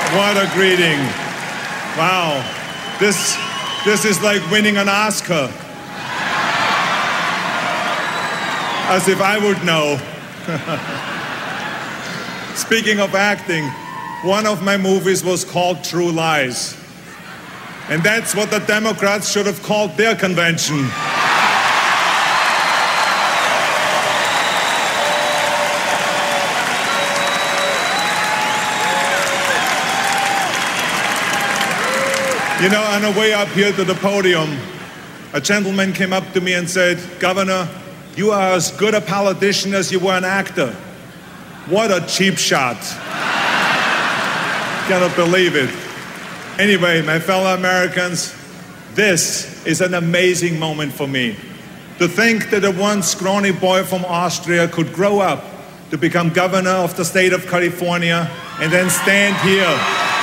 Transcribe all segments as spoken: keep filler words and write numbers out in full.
What a greeting. Wow. This, this is like winning an Oscar. As if I would know. Speaking of acting, one of my movies was called True Lies. And that's what the Democrats should have called their convention. You know, on the way up here to the podium, a gentleman came up to me and said, "Governor, you are as good a politician as you were an actor." What a cheap shot. Cannot believe it. Anyway, my fellow Americans, this is an amazing moment for me. To think that a once scrawny boy from Austria could grow up to become governor of the state of California and then stand here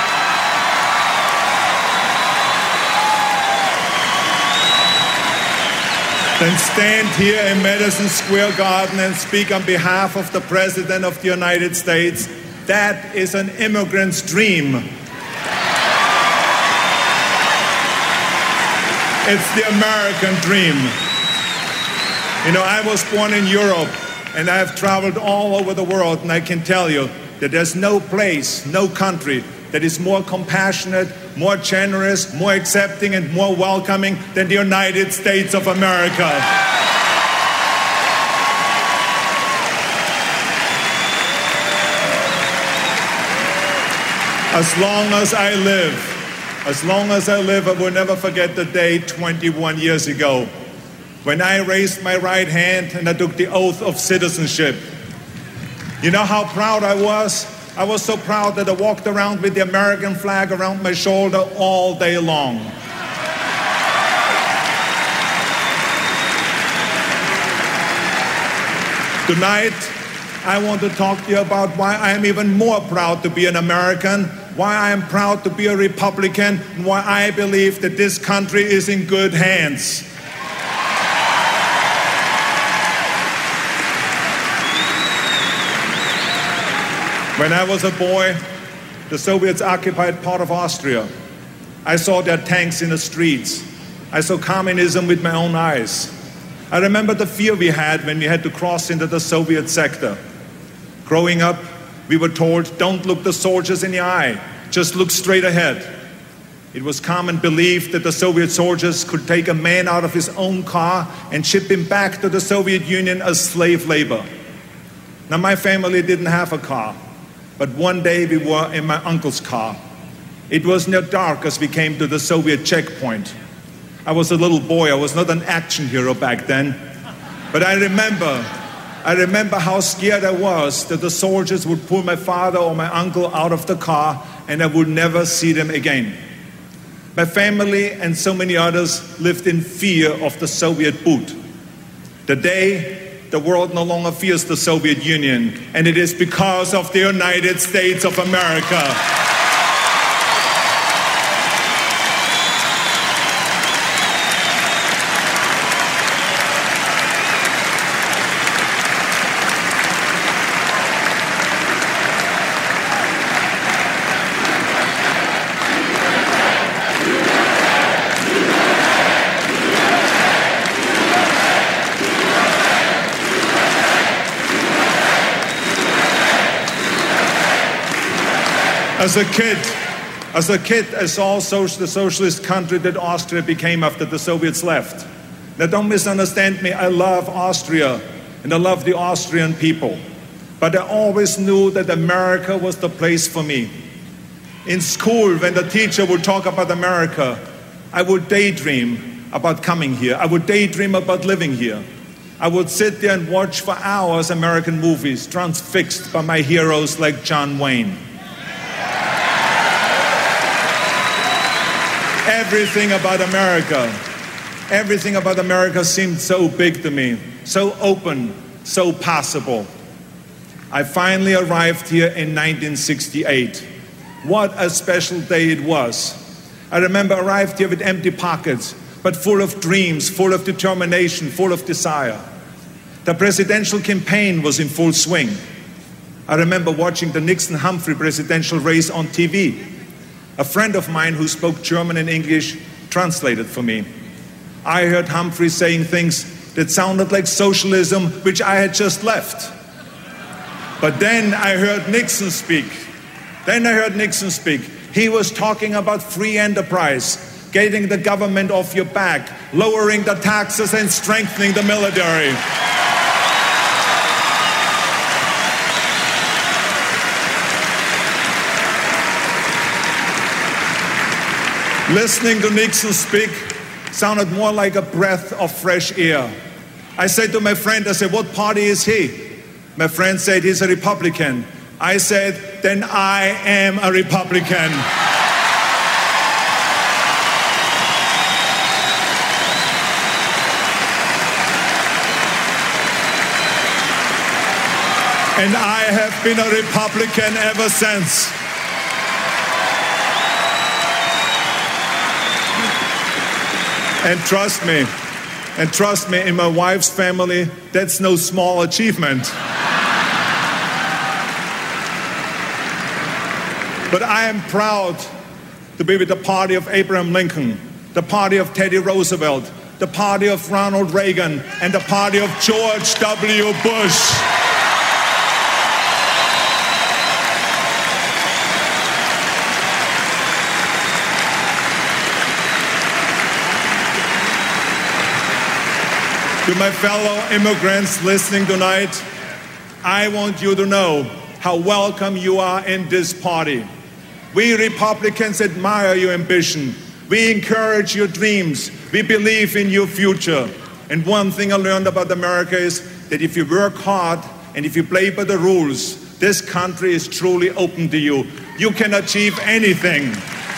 then stand here in Madison Square Garden and speak on behalf of the President of the United States. That is an immigrant's dream. It's the American dream. You know, I was born in Europe, and I've traveled all over the world, and I can tell you that there's no place, no country that is more compassionate, more generous, more accepting, and more welcoming than the United States of America. As long as I live, as long as I live, I will never forget the day twenty-one years ago when I raised my right hand and I took the oath of citizenship. You know how proud I was? I was so proud that I walked around with the American flag around my shoulder all day long. Tonight, I want to talk to you about why I am even more proud to be an American, why I am proud to be a Republican, and why I believe that this country is in good hands. When I was a boy, the Soviets occupied part of Austria. I saw their tanks in the streets. I saw communism with my own eyes. I remember the fear we had when we had to cross into the Soviet sector. Growing up, we were told, don't look the soldiers in the eye, just look straight ahead. It was common belief that the Soviet soldiers could take a man out of his own car and ship him back to the Soviet Union as slave labor. Now, my family didn't have a car. But one day we were in my uncle's car. It was near dark as we came to the Soviet checkpoint. I was a little boy. I was not an action hero back then. But I remember, I remember how scared I was that the soldiers would pull my father or my uncle out of the car and I would never see them again. My family and so many others lived in fear of the Soviet boot. The day the world no longer fears the Soviet Union, and it is because of the United States of America. As a kid, as a kid, I saw the socialist country that Austria became after the Soviets left. Now, don't misunderstand me. I love Austria, and I love the Austrian people. But I always knew that America was the place for me. In school, when the teacher would talk about America, I would daydream about coming here. I would daydream about living here. I would sit there and watch for hours American movies, transfixed by my heroes like John Wayne. Everything about America, everything about America seemed so big to me, so open, so possible. I finally arrived here in nineteen sixty-eight. What a special day it was. I remember I arrived here with empty pockets, but full of dreams, full of determination, full of desire. The presidential campaign was in full swing. I remember watching the Nixon-Humphrey presidential race on T V. A friend of mine who spoke German and English translated for me. I heard Humphrey saying things that sounded like socialism, which I had just left. But then I heard Nixon speak. Then I heard Nixon speak. He was talking about free enterprise, getting the government off your back, lowering the taxes and strengthening the military. Listening to Nixon speak sounded more like a breath of fresh air. I said to my friend, I said, what party is he? My friend said, he's a Republican. I said, then I am a Republican. And I have been a Republican ever since. And trust me, and trust me, in my wife's family, that's no small achievement. But I am proud to be with the party of Abraham Lincoln, the party of Teddy Roosevelt, the party of Ronald Reagan, and the party of George W. Bush. To my fellow immigrants listening tonight, I want you to know how welcome you are in this party. We Republicans admire your ambition. We encourage your dreams. We believe in your future. And one thing I learned about America is that if you work hard and if you play by the rules, this country is truly open to you. You can achieve anything.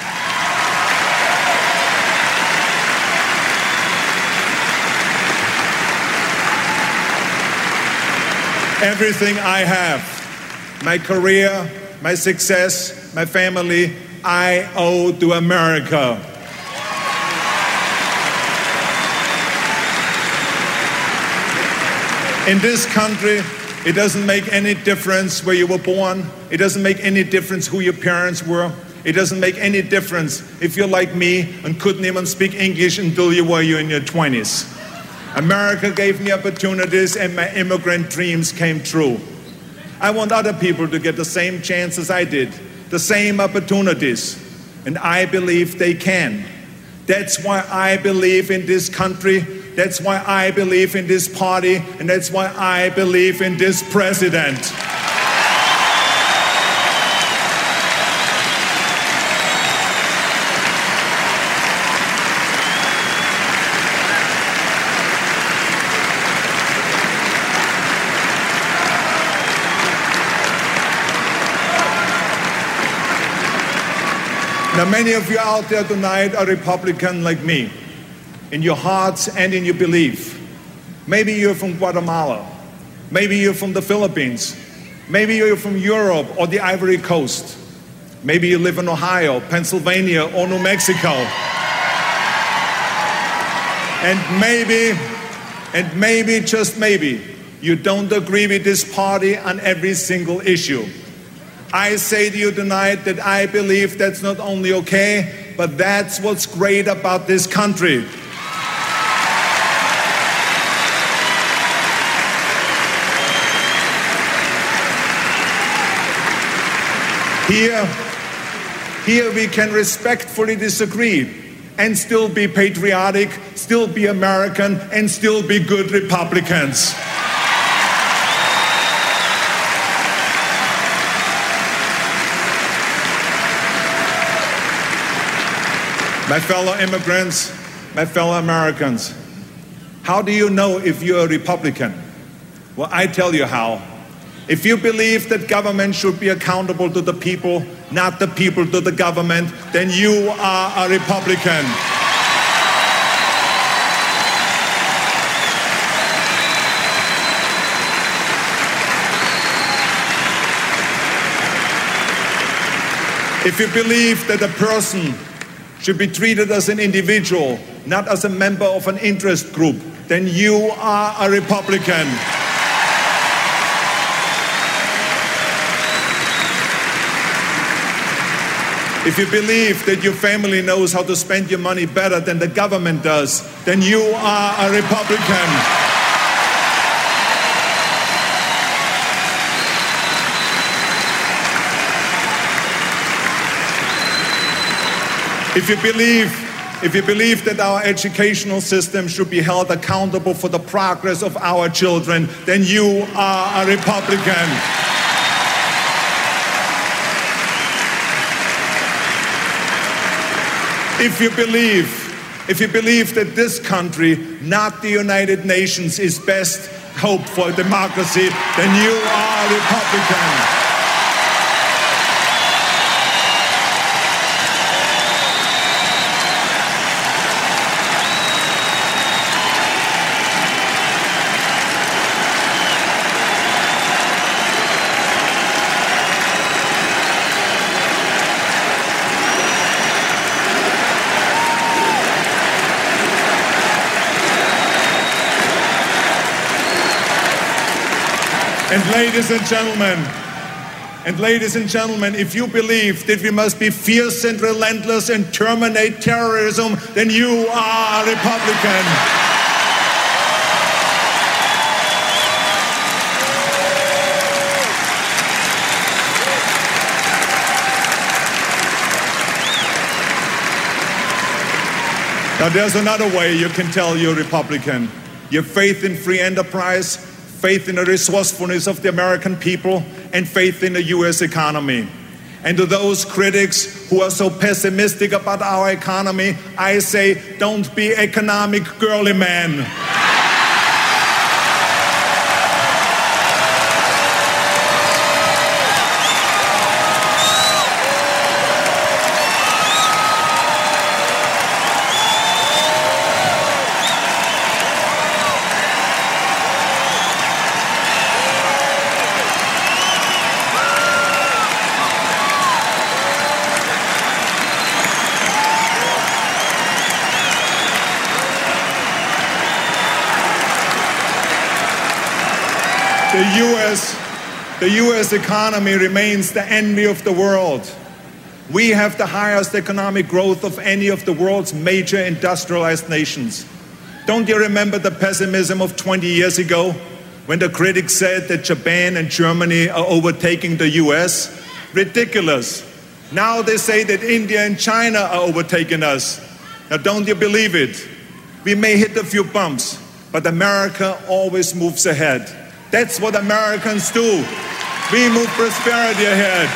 Everything I have, my career, my success, my family, I owe to America. In this country, it doesn't make any difference where you were born. It doesn't make any difference who your parents were. It doesn't make any difference if you're like me and couldn't even speak English until you were in your twenties. America gave me opportunities and my immigrant dreams came true. I want other people to get the same chance as I did, the same opportunities, and I believe they can. That's why I believe in this country, that's why I believe in this party, and that's why I believe in this president. Now, many of you out there tonight are Republican like me, in your hearts and in your belief. Maybe you're from Guatemala. Maybe you're from the Philippines. Maybe you're from Europe or the Ivory Coast. Maybe you live in Ohio, Pennsylvania, or New Mexico. And maybe, and maybe, just maybe, you don't agree with this party on every single issue. I say to you tonight that I believe that's not only okay, but that's what's great about this country. Here, here we can respectfully disagree and still be patriotic, still be American, and still be good Republicans. My fellow immigrants, my fellow Americans, how do you know if you're a Republican? Well, I tell you how. If you believe that government should be accountable to the people, not the people to the government, then you are a Republican. If you believe that a person should be treated as an individual, not as a member of an interest group, then you are a Republican. If you believe that your family knows how to spend your money better than the government does, then you are a Republican. If you believe, if you believe that our educational system should be held accountable for the progress of our children, then you are a Republican. If you believe, if you believe that this country, not the United Nations, is best hope for democracy, then you are a Republican. And ladies and gentlemen, and ladies and gentlemen, if you believe that we must be fierce and relentless and terminate terrorism, then you are a Republican. Now there's another way you can tell you're a Republican. Your faith in free enterprise, faith in the resourcefulness of the American people, and faith in the U S economy. And to those critics who are so pessimistic about our economy, I say, don't be economic girly man. The U S, the U S economy remains the envy of the world. We have the highest economic growth of any of the world's major industrialized nations. Don't you remember the pessimism of twenty years ago when the critics said that Japan and Germany are overtaking the U S? Ridiculous. Now they say that India and China are overtaking us. Now don't you believe it? We may hit a few bumps, but America always moves ahead. That's what Americans do. We move prosperity ahead.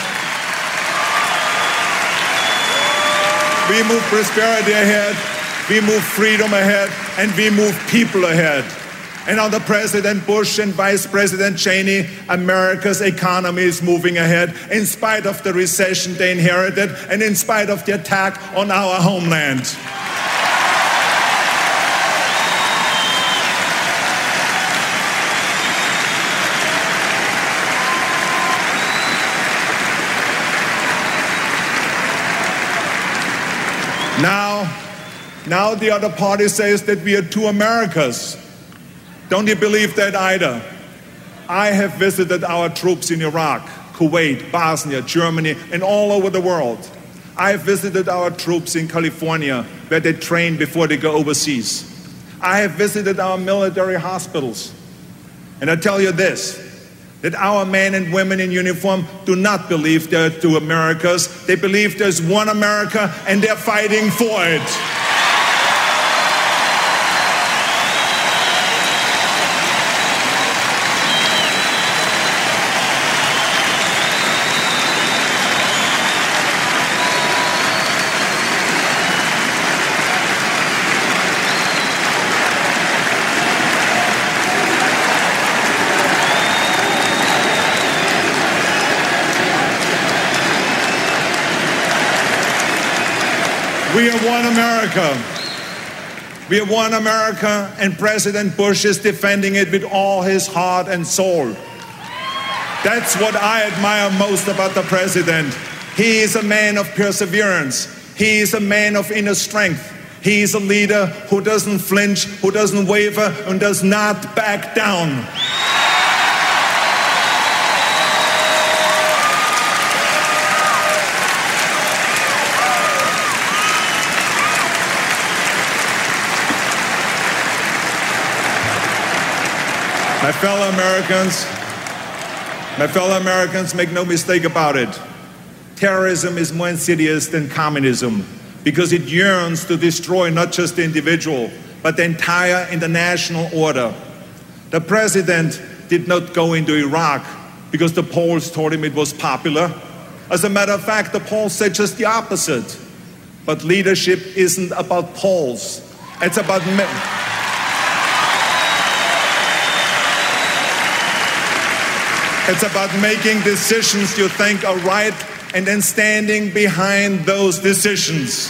We move prosperity ahead, we move freedom ahead, and we move people ahead. And under President Bush and Vice President Cheney, America's economy is moving ahead in spite of the recession they inherited and in spite of the attack on our homeland. Now, now the other party says that we are two Americas. Don't you believe that either? I have visited our troops in Iraq, Kuwait, Bosnia, Germany, and all over the world. I have visited our troops in California, where they train before they go overseas. I have visited our military hospitals. And I tell you this, that our men and women in uniform do not believe there are two Americas. They believe there's one America, and they're fighting for it. We are one America. We are one America, and President Bush is defending it with all his heart and soul. That's what I admire most about the president. He is a man of perseverance. He is a man of inner strength. He is a leader who doesn't flinch, who doesn't waver, and does not back down. My fellow Americans, my fellow Americans, make no mistake about it. Terrorism is more insidious than communism because it yearns to destroy not just the individual, but the entire international order. The president did not go into Iraq because the polls told him it was popular. As a matter of fact, the polls said just the opposite. But leadership isn't about polls. It's about... It's about making decisions you think are right and then standing behind those decisions.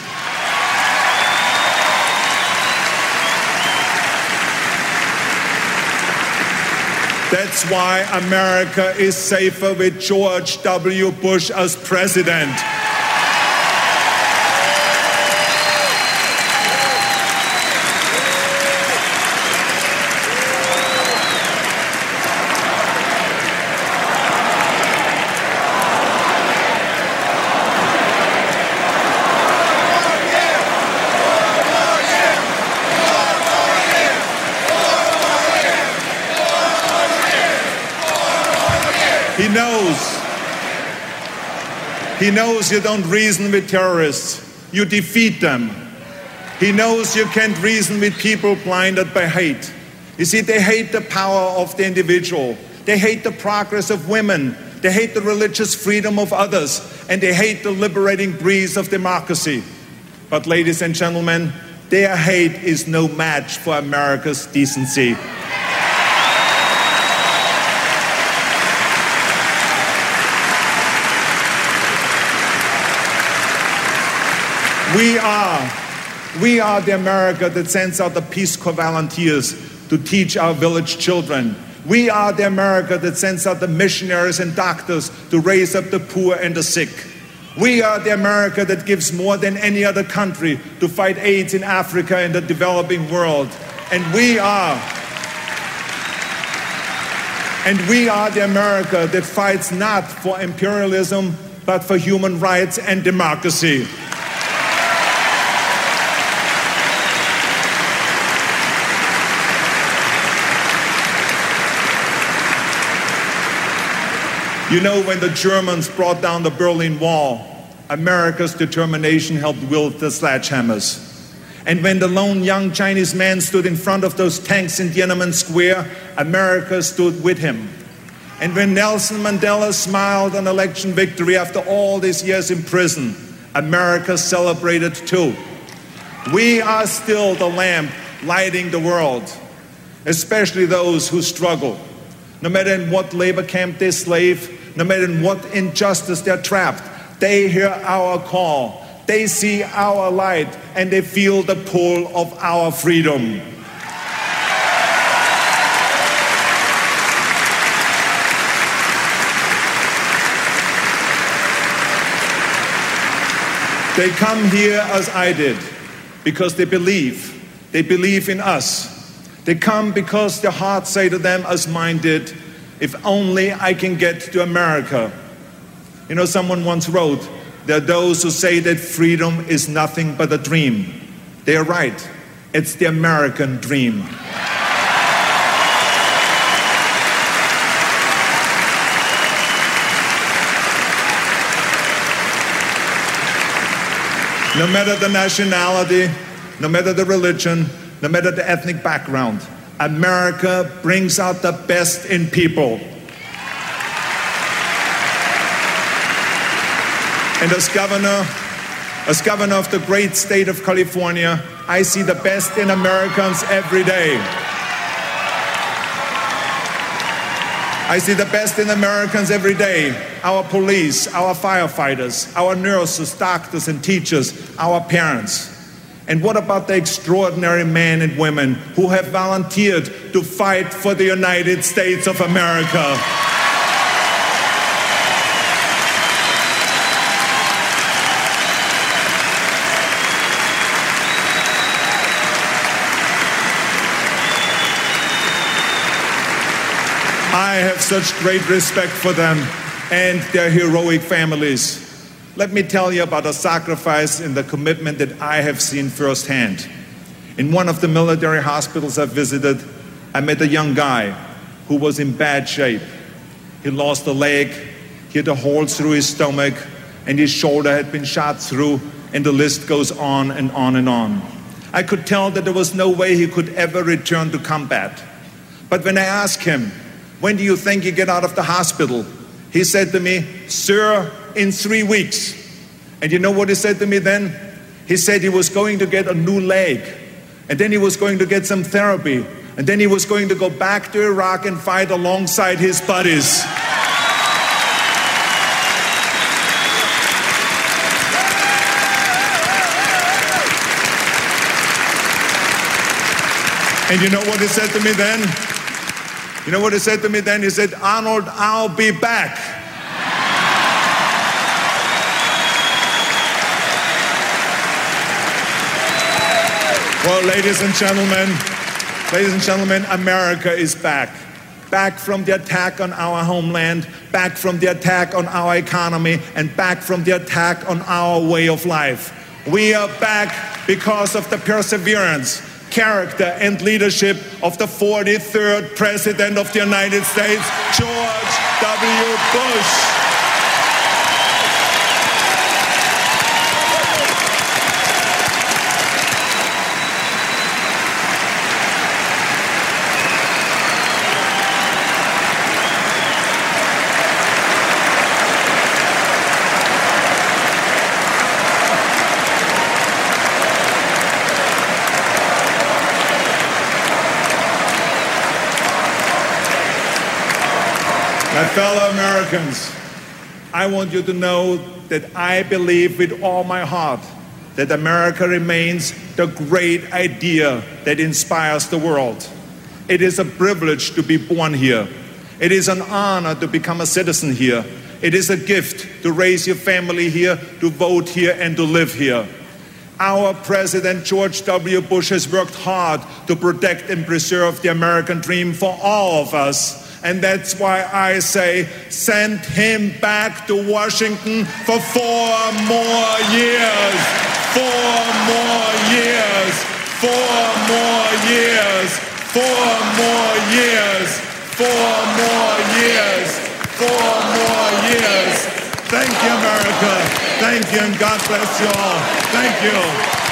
That's why America is safer with George W. Bush as president. He knows. He knows you don't reason with terrorists. You defeat them. He knows you can't reason with people blinded by hate. You see, they hate the power of the individual. They hate the progress of women. They hate the religious freedom of others. And they hate the liberating breeze of democracy. But ladies and gentlemen, their hate is no match for America's decency. We are, we are the America that sends out the Peace Corps volunteers to teach our village children. We are the America that sends out the missionaries and doctors to raise up the poor and the sick. We are the America that gives more than any other country to fight AIDS in Africa and the developing world. And we are, and we are the America that fights not for imperialism, but for human rights and democracy. You know, when the Germans brought down the Berlin Wall, America's determination helped wield the sledgehammers. And when the lone young Chinese man stood in front of those tanks in Tiananmen Square, America stood with him. And when Nelson Mandela smiled on election victory after all these years in prison, America celebrated too. We are still the lamp lighting the world, especially those who struggle. No matter in what labor camp they slave, no matter in what injustice they're trapped, they hear our call, they see our light, and they feel the pull of our freedom. They come here as I did, because they believe. They believe in us. They come because their hearts say to them as mine did, if only I can get to America. You know, someone once wrote, there are those who say that freedom is nothing but a dream. They are right. It's the American dream. No matter the nationality, no matter the religion, no matter the ethnic background, America brings out the best in people. And as governor, as governor of the great state of California, I see the best in Americans every day. I see the best in Americans every day. Our police, our firefighters, our nurses, doctors, and teachers, our parents. And what about the extraordinary men and women who have volunteered to fight for the United States of America? I have such great respect for them and their heroic families. Let me tell you about a sacrifice and the commitment that I have seen firsthand. In one of the military hospitals I visited, I met a young guy who was in bad shape. He lost a leg, he had a hole through his stomach, and his shoulder had been shot through, and the list goes on and on and on. I could tell that there was no way he could ever return to combat. But when I asked him, when do you think you get out of the hospital? He said to me, sir, in three weeks. And you know what he said to me then? He said he was going to get a new leg, and then he was going to get some therapy, and then he was going to go back to Iraq and fight alongside his buddies. And you know what he said to me then? You know what he said to me then? He said, Arnold, I'll be back. Well, ladies and gentlemen, ladies and gentlemen, America is back. Back from the attack on our homeland, back from the attack on our economy, and back from the attack on our way of life. We are back because of the perseverance, character, and leadership of the forty-third President of the United States, George W. Bush. My fellow Americans, I want you to know that I believe with all my heart that America remains the great idea that inspires the world. It is a privilege to be born here. It is an honor to become a citizen here. It is a gift to raise your family here, to vote here, and to live here. Our President George W. Bush has worked hard to protect and preserve the American dream for all of us. And that's why I say, send him back to Washington for four more years. Four more years. Four more years. Four more years. Four more years. Four more years. Thank you, America. Thank you, and God bless you all. Thank you.